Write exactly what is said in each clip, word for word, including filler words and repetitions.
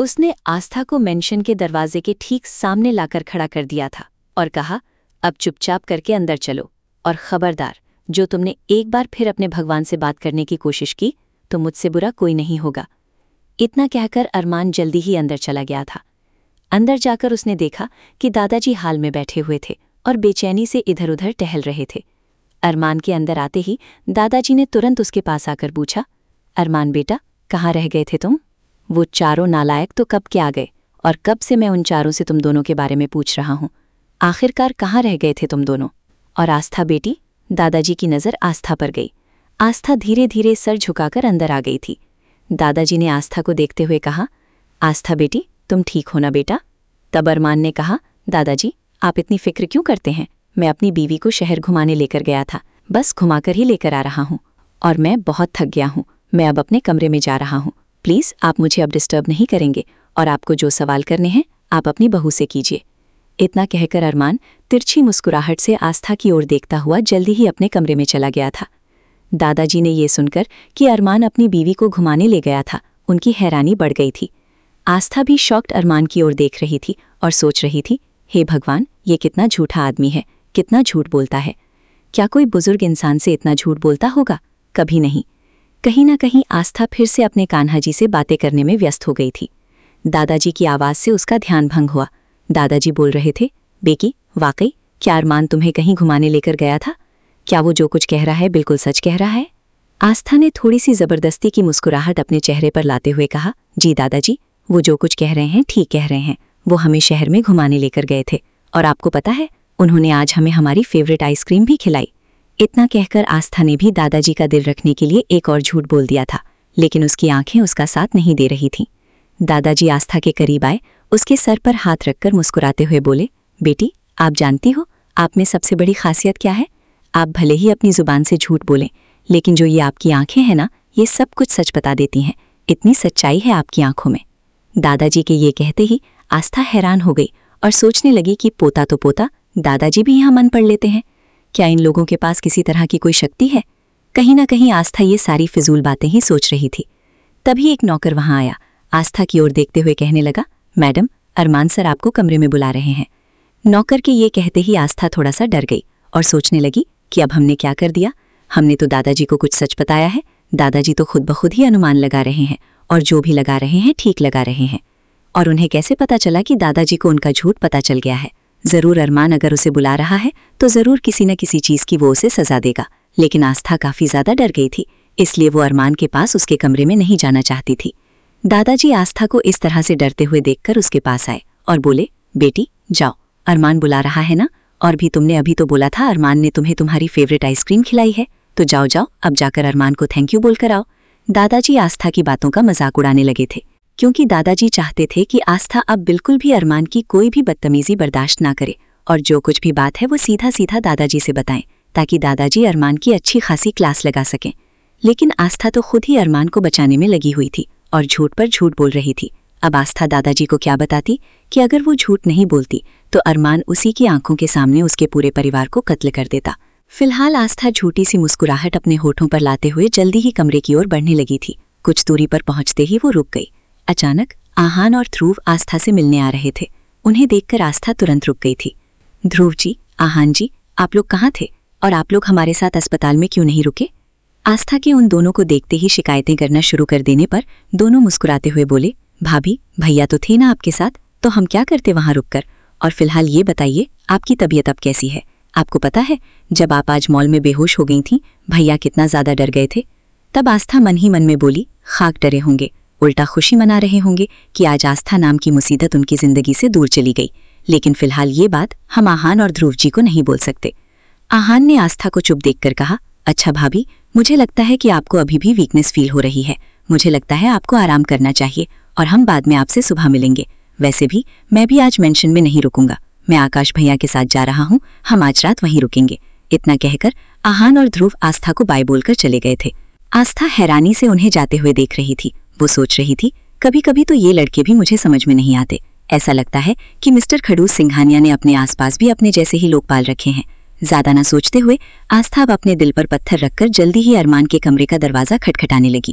उसने आस्था को मेंशन के दरवाजे के ठीक सामने लाकर खड़ा कर दिया था और कहा, अब चुपचाप करके अंदर चलो, और खबरदार, जो तुमने एक बार फिर अपने भगवान से बात करने की कोशिश की तो मुझसे बुरा कोई नहीं होगा। इतना कहकर अरमान जल्दी ही अंदर चला गया था। अंदर जाकर उसने देखा कि दादाजी हाल में बैठे हुए थे और बेचैनी से इधर उधर टहल रहे थे। अरमान के अंदर आते ही दादाजी ने तुरंत उसके पास आकर पूछा, अरमान बेटा, कहाँ रह गए थे तुम? वो चारों नालायक तो कब के आ गए, और कब से मैं उन चारों से तुम दोनों के बारे में पूछ रहा हूँ। आखिरकार कहाँ रह गए थे तुम दोनों? और आस्था बेटी? दादाजी की नज़र आस्था पर गई। आस्था धीरे धीरे सर झुकाकर अंदर आ गई थी। दादाजी ने आस्था को देखते हुए कहा, आस्था बेटी, तुम ठीक हो ना बेटा? तब अरमान ने कहा, दादाजी आप इतनी फिक्र क्यों करते हैं? मैं अपनी बीवी को शहर घुमाने लेकर गया था, बस घुमाकर ही लेकर आ रहा हूँ, और मैं बहुत थक गया हूँ। मैं अब अपने कमरे में जा रहा हूँ। प्लीज़ आप मुझे अब डिस्टर्ब नहीं करेंगे, और आपको जो सवाल करने हैं आप अपनी बहू से कीजिए। इतना कहकर अरमान तिरछी मुस्कुराहट से आस्था की ओर देखता हुआ जल्दी ही अपने कमरे में चला गया था। दादाजी ने ये सुनकर कि अरमान अपनी बीवी को घुमाने ले गया था, उनकी हैरानी बढ़ गई थी। आस्था भी शॉक्ड अरमान की ओर देख रही थी और सोच रही थी, हे भगवान, ये कितना झूठा आदमी है, कितना झूठ बोलता है। क्या कोई बुजुर्ग इंसान से इतना झूठ बोलता होगा? कभी नहीं। कहीं ना कहीं आस्था फिर से अपने कान्हा जी से बातें करने में व्यस्त हो गई थी। दादाजी की आवाज़ से उसका ध्यान भंग हुआ। दादाजी बोल रहे थे, बेकी, वाकई क्या अरमान तुम्हें कहीं घुमाने लेकर गया था? क्या वो जो कुछ कह रहा है बिल्कुल सच कह रहा है? आस्था ने थोड़ी सी ज़बरदस्ती की मुस्कुराहट अपने चेहरे पर लाते हुए कहा, जी दादाजी, वो जो कुछ कह रहे हैं ठीक कह रहे हैं। वो हमें शहर में घुमाने लेकर गए थे, और आपको पता है, उन्होंने आज हमें हमारी फेवरेट आइसक्रीम भी खिलाई। इतना कहकर आस्था ने भी दादाजी का दिल रखने के लिए एक और झूठ बोल दिया था, लेकिन उसकी आंखें उसका साथ नहीं दे रही थीं। दादाजी आस्था के करीब आए, उसके सर पर हाथ रखकर मुस्कुराते हुए बोले, बेटी, आप जानती हो आप में सबसे बड़ी खासियत क्या है? आप भले ही अपनी जुबान से झूठ बोलें, लेकिन जो ये आपकी आंखें हैं ना, ये सब कुछ सच बता देती हैं। इतनी सच्चाई है आपकी आंखों में। दादाजी के ये कहते ही आस्था हैरान हो गई और सोचने लगी कि पोता तो पोता, दादाजी भी यहाँ मन पढ़ लेते हैं। क्या इन लोगों के पास किसी तरह की कोई शक्ति है? कहीं ना कहीं आस्था ये सारी फिजूल बातें ही सोच रही थी। तभी एक नौकर वहां आया, आस्था की ओर देखते हुए कहने लगा, मैडम, अरमान सर आपको कमरे में बुला रहे हैं। नौकर के ये कहते ही आस्था थोड़ा सा डर गई और सोचने लगी कि अब हमने क्या कर दिया? हमने तो दादाजी को कुछ सच बताया है। दादाजी तो खुद ब खुद ही अनुमान लगा रहे हैं, और जो भी लगा रहे हैं ठीक लगा रहे हैं। और उन्हें कैसे पता चला कि दादाजी को उनका झूठ पता चल गया है? जरूर अरमान अगर उसे बुला रहा है तो जरूर किसी न किसी चीज की वो उसे सजा देगा। लेकिन आस्था काफी ज्यादा डर गई थी, इसलिए वो अरमान के पास उसके कमरे में नहीं जाना चाहती थी। दादाजी आस्था को इस तरह से डरते हुए देखकर उसके पास आए और बोले, बेटी जाओ, अरमान बुला रहा है ना, और भी तुमने अभी तो बोला था अरमान ने तुम्हें तुम्हारी फेवरेट आइसक्रीम खिलाई है, तो जाओ जाओ अब जाकर अरमान को थैंक यू बोलकर आओ। दादाजी आस्था की बातों का मजाक उड़ाने लगे थे, क्योंकि दादाजी चाहते थे कि आस्था अब बिल्कुल भी अरमान की कोई भी बदतमीजी बर्दाश्त ना करे, और जो कुछ भी बात है वो सीधा सीधा दादाजी से बताएं, ताकि दादाजी अरमान की अच्छी खासी क्लास लगा सकें। लेकिन आस्था तो खुद ही अरमान को बचाने में लगी हुई थी और झूठ पर झूठ बोल रही थी। अब आस्था दादाजी को क्या बताती कि अगर वो झूठ नहीं बोलती तो अरमान उसी की आंखों के सामने उसके पूरे परिवार को कत्ल कर देता। फिलहाल आस्था झूठी सी मुस्कुराहट अपने होठों पर लाते हुए जल्दी ही कमरे की ओर बढ़ने लगी थी। कुछ दूरी पर पहुंचते ही वो रुक गई। अचानक आहान और ध्रुव आस्था से मिलने आ रहे थे। उन्हें देखकर आस्था तुरंत रुक गई थी। ध्रुव जी, आहान जी, आप लोग कहाँ थे, और आप लोग हमारे साथ अस्पताल में क्यों नहीं रुके? आस्था के उन दोनों को देखते ही शिकायतें करना शुरू कर देने पर दोनों मुस्कुराते हुए बोले, भाभी, भैया तो थे ना आपके साथ, तो हम क्या करते वहां रुककर? और फिलहाल ये बताइए, आपकी तबीयत अब कैसी है? आपको पता है, जब आप आज मॉल में बेहोश हो गई थीं, भैया कितना ज्यादा डर गए थे। तब आस्था मन ही मन में बोली, खाक डरे होंगे, उल्टा खुशी मना रहे होंगे कि आज आस्था नाम की मुसीबत उनकी जिंदगी से दूर चली गई। लेकिन फिलहाल ये बात हम आहान और ध्रुव जी को नहीं बोल सकते। आहान ने आस्था को चुप देखकर कहा, अच्छा भाभी, मुझे लगता है कि आपको अभी भी वीकनेस फील हो रही है। मुझे लगता है आपको आराम करना चाहिए, और हम बाद में आपसे सुबह मिलेंगे। वैसे भी मैं भी आज मेंशन में नहीं रुकूंगा, मैं आकाश भैया के साथ जा रहा हूँ, हम आज रात वहीं रुकेंगे। इतना कहकर आहान और ध्रुव आस्था को बाय बोलकर चले गए थे। आस्था हैरानी से उन्हें जाते हुए देख रही थी। वो सोच रही थी, कभी कभी तो ये लड़के भी मुझे समझ में नहीं आते। ऐसा लगता है कि मिस्टर खड़ूस सिंघानिया ने अपने आसपास भी अपने जैसे ही लोग पाल रखे हैं। ज्यादा न सोचते हुए आस्था अब अपने दिल पर पत्थर रखकर जल्दी ही अरमान के कमरे का दरवाजा खटखटाने लगी।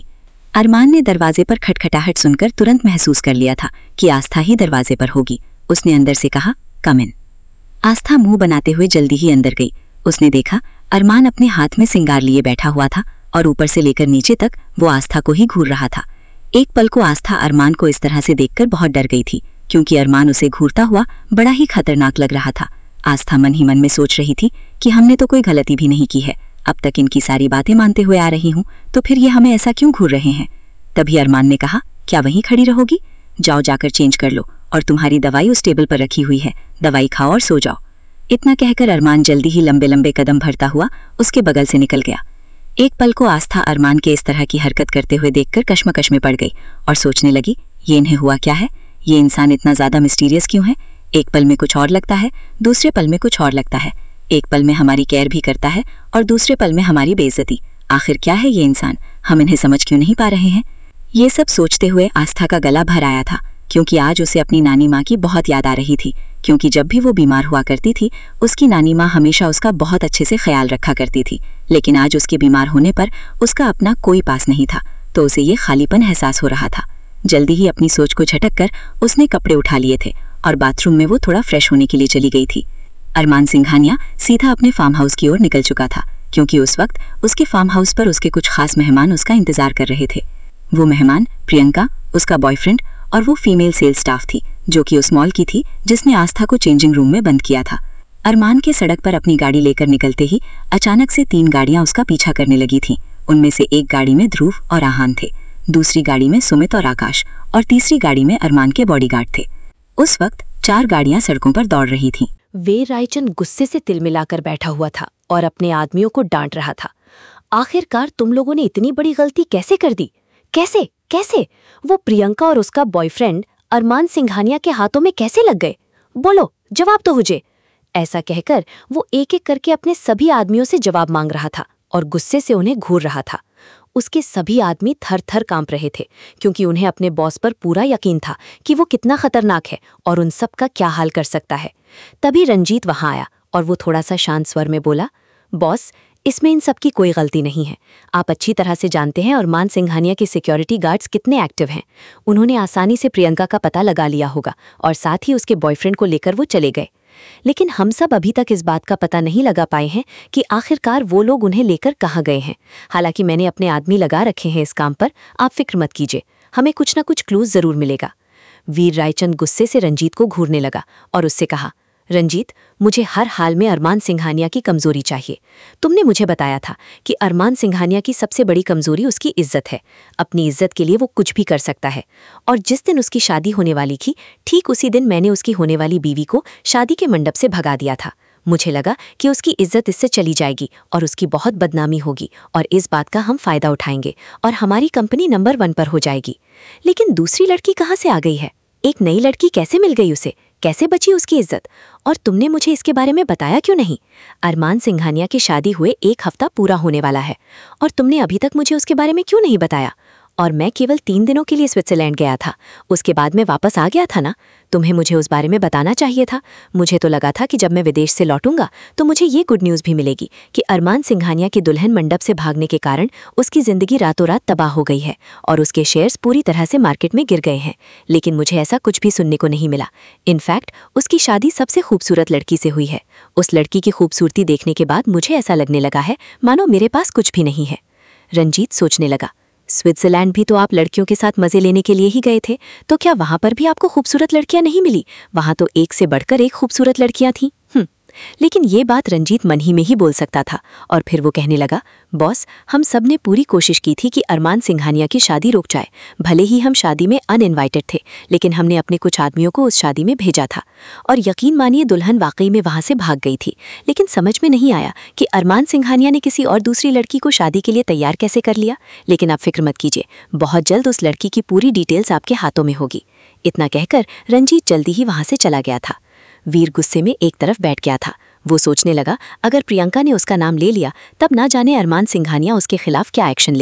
अरमान ने दरवाजे पर खटखटाहट सुनकर तुरंत महसूस कर लिया था कि आस्था ही दरवाजे पर होगी। उसने अंदर से कहा, कम इन। आस्था मुंह बनाते हुए जल्दी ही अंदर गई। उसने देखा अरमान अपने हाथ में सिंगार लिए बैठा हुआ था और ऊपर से लेकर नीचे तक वो आस्था को ही घूर रहा था। एक पल को आस्था अरमान को इस तरह से देखकर बहुत डर गई थी, क्योंकि अरमान उसे घूरता हुआ बड़ा ही खतरनाक लग रहा था। आस्था मन ही मन में सोच रही थी कि हमने तो कोई गलती भी नहीं की है, अब तक इनकी सारी बातें मानते हुए आ रही हूँ, तो फिर ये हमें ऐसा क्यों घूर रहे हैं। तभी अरमान ने कहा, क्या वहीं खड़ी रहोगी? जाओ जाकर चेंज कर लो, और तुम्हारी दवाई उस टेबल पर रखी हुई है, दवाई खाओ और सो जाओ। इतना कहकर अरमान जल्दी ही लंबे लंबे कदम भरता हुआ उसके बगल से निकल गया। एक पल को आस्था अरमान के इस तरह की हरकत करते हुए देखकर कश्मकश में पड़ गई और सोचने लगी, ये इन्हें हुआ क्या है? ये इंसान इतना ज्यादा मिस्टीरियस क्यों है? एक पल में कुछ और लगता है, दूसरे पल में कुछ और लगता है। एक पल में हमारी केयर भी करता है और दूसरे पल में हमारी बेइज्जती। आखिर क्या है ये इंसान? हम इन्हें समझ क्यों नहीं पा रहे हैं? ये सब सोचते हुए आस्था का गला भर आया था, क्योंकि आज उसे अपनी नानी माँ की बहुत याद आ रही थी। क्योंकि जब भी वो बीमार हुआ करती थी, उसकी नानी माँ हमेशा उसका बहुत अच्छे से ख्याल रखा करती थी, लेकिन आज उसके बीमार होने पर उसका अपना कोई पास नहीं था, तो उसे ये खालीपन एहसास हो रहा था। जल्दी ही अपनी सोच को झटक कर उसने कपड़े उठा लिए थे और बाथरूम में वो थोड़ा फ्रेश होने के लिए चली गई थी। अरमान सिंघानिया सीधा अपने फार्म हाउस की ओर निकल चुका था, क्योंकि उस वक्त उसके फार्म हाउस पर उसके कुछ खास मेहमान उसका इंतजार कर रहे थे। वो मेहमान प्रियंका, उसका बॉयफ्रेंड और वो फीमेल सेल्स स्टाफ थी, जो कि उस मॉल की थी जिसने आस्था को चेंजिंग रूम में बंद किया था। अरमान के सड़क पर अपनी गाड़ी लेकर निकलते ही अचानक से तीन गाड़ियां उसका पीछा करने लगी थीं। उनमें से एक गाड़ी में ध्रुव और आहान थे, दूसरी गाड़ी में सुमित और आकाश, और तीसरी गाड़ी में अरमान के बॉडीगार्ड थे। उस वक्त चार गाड़ियां सड़कों पर दौड़ रही थीं। वीर रायचंद गुस्से से तिलमिलाकर बैठा हुआ था और अपने आदमियों को डांट रहा था। आखिरकार तुम लोगों ने इतनी बड़ी गलती कैसे कर दी? कैसे कैसे वो प्रियंका और उसका बॉयफ्रेंड अरमान सिंघानिया के हाथों में कैसे लग गए? बोलो, जवाब दो मुझे। ऐसा कहकर वो एक एक करके अपने सभी आदमियों से जवाब मांग रहा था और गुस्से से उन्हें घूर रहा था। उसके सभी आदमी थर थर कांप रहे थे, क्योंकि उन्हें अपने बॉस पर पूरा यकीन था कि वो कितना खतरनाक है और उन सब का क्या हाल कर सकता है। तभी रंजीत वहां आया और वो थोड़ा सा शांत स्वर में बोला, बॉस, इसमें इन सब की कोई गलती नहीं है। आप अच्छी तरह से जानते हैं अरमान सिंघानिया के सिक्योरिटी गार्ड्स कितने एक्टिव हैं। उन्होंने आसानी से प्रियंका का पता लगा लिया होगा और साथ ही उसके बॉयफ्रेंड को लेकर वो चले गए। लेकिन हम सब अभी तक इस बात का पता नहीं लगा पाए हैं कि आखिरकार वो लोग उन्हें लेकर कहाँ गए हैं। हालांकि मैंने अपने आदमी लगा रखे हैं इस काम पर, आप फिक्र मत कीजिए, हमें कुछ ना कुछ क्लूज जरूर मिलेगा। वीर रायचंद गुस्से से रंजीत को घूरने लगा और उससे कहा, रंजीत, मुझे हर हाल में अरमान सिंघानिया की कमजोरी चाहिए। तुमने मुझे बताया था कि अरमान सिंघानिया की सबसे बड़ी कमजोरी उसकी इज्जत है। अपनी इज्जत के लिए वो कुछ भी कर सकता है। और जिस दिन उसकी शादी होने वाली थी, ठीक उसी दिन मैंने उसकी होने वाली बीवी को शादी के मंडप से भगा दिया था। मुझे लगा कि उसकी इज्जत इससे चली जाएगी और उसकी बहुत बदनामी होगी, और इस बात का हम फायदा उठाएंगे और हमारी कंपनी नंबर वन पर हो जाएगी। लेकिन दूसरी लड़की कहाँ से आ गई है? एक नई लड़की कैसे मिल गई उसे? कैसे बची उसकी इज्जत? और तुमने मुझे इसके बारे में बताया क्यों नहीं? अरमान सिंघानिया की शादी हुए एक हफ्ता पूरा होने वाला है और तुमने अभी तक मुझे उसके बारे में क्यों नहीं बताया? और मैं केवल तीन दिनों के लिए स्विट्जरलैंड गया था, उसके बाद मैं वापस आ गया था ना। तुम्हें मुझे उस बारे में बताना चाहिए था। मुझे तो लगा था कि जब मैं विदेश से लौटूंगा तो मुझे ये गुड न्यूज़ भी मिलेगी कि अरमान सिंघानिया के दुल्हन मंडप से भागने के कारण उसकी जिंदगी रातों रात तबाह हो गई है और उसके शेयर्स पूरी तरह से मार्केट में गिर गए हैं। लेकिन मुझे ऐसा कुछ भी सुनने को नहीं मिला। इनफैक्ट उसकी शादी सबसे खूबसूरत लड़की से हुई है। उस लड़की की खूबसूरती देखने के बाद मुझे ऐसा लगने लगा है मानो मेरे पास कुछ भी नहीं है। रंजीत सोचने लगा, स्विट्जरलैंड भी तो आप लड़कियों के साथ मजे लेने के लिए ही गए थे, तो क्या वहां पर भी आपको खूबसूरत लड़कियां नहीं मिली? वहां तो एक से बढ़कर एक खूबसूरत लड़कियां थीं। हम्म लेकिन ये बात रंजीत मन ही में ही बोल सकता था। और फिर वो कहने लगा, बॉस, हम सब ने पूरी कोशिश की थी कि अरमान सिंघानिया की शादी रुक जाए। भले ही हम शादी में अनइनवाइटेड थे, लेकिन हमने अपने कुछ आदमियों को उस शादी में भेजा था। और यकीन मानिए, दुल्हन वाकई में वहां से भाग गई थी। लेकिन समझ में नहीं आया कि अरमान सिंघानिया ने किसी और दूसरी लड़की को शादी के लिए तैयार कैसे कर लिया। लेकिन आप फिक्र मत कीजिए, बहुत जल्द उस लड़की की पूरी डिटेल्स आपके हाथों में होगी। इतना कहकर रंजीत जल्दी ही वहां से चला गया था। वीर गुस्से में एक तरफ बैठ गया था। वो सोचने लगा, अगर प्रियंका ने उसका नाम ले लिया तब ना जाने अरमान सिंघानिया उसके खिलाफ क्या एक्शन लेगा।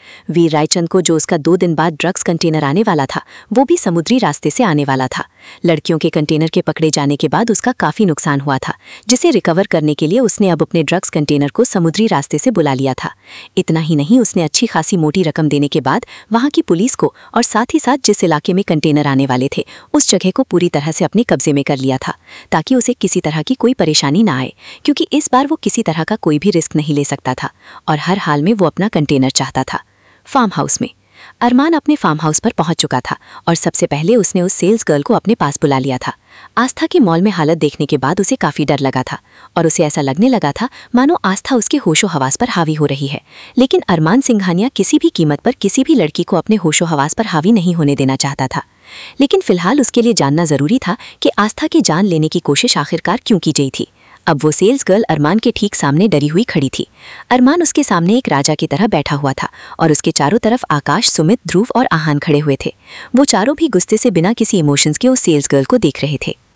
वीर रायचंद को जो उसका दो दिन बाद ड्रग्स कंटेनर आने वाला था वो भी समुद्री रास्ते से आने वाला था। लड़कियों के कंटेनर के पकड़े जाने के बाद उसका काफी नुकसान हुआ था, जिसे रिकवर करने के लिए उसने अब अपने ड्रग्स कंटेनर को समुद्री रास्ते से बुला लिया था। इतना ही नहीं, उसने अच्छी खासी मोटी रकम देने के बाद वहां की पुलिस को और साथ ही साथ जिस इलाके में कंटेनर आने वाले थे उस जगह को पूरी तरह से अपने कब्जे में कर लिया था, ताकि उसे किसी तरह की कोई परेशानी ना आए, क्योंकि इस बार वो किसी तरह का कोई भी रिस्क नहीं ले सकता था और हर हाल में वो अपना कंटेनर चाहता था। फार्म हाउस में अरमान अपने फार्म हाउस पर पहुंच चुका था और सबसे पहले उसने उस सेल्स गर्ल को अपने पास बुला लिया था। आस्था की मॉल में हालत देखने के बाद उसे काफी डर लगा था और उसे ऐसा लगने लगा था मानो आस्था उसके होशो हवास पर हावी हो रही है। लेकिन अरमान सिंघानिया किसी भी कीमत पर किसी भी लड़की को अपने होशो हवास पर हावी नहीं होने देना चाहता था। लेकिन फिलहाल उसके लिए जानना जरूरी था कि आस्था की जान लेने की कोशिश आखिरकार क्यों की गई थी। अब वो सेल्स गर्ल अरमान के ठीक सामने डरी हुई खड़ी थी। अरमान उसके सामने एक राजा की तरह बैठा हुआ था और उसके चारों तरफ आकाश, सुमित, ध्रुव और आहान खड़े हुए थे। वो चारों भी गुस्से से बिना किसी इमोशंस के उस सेल्स गर्ल को देख रहे थे।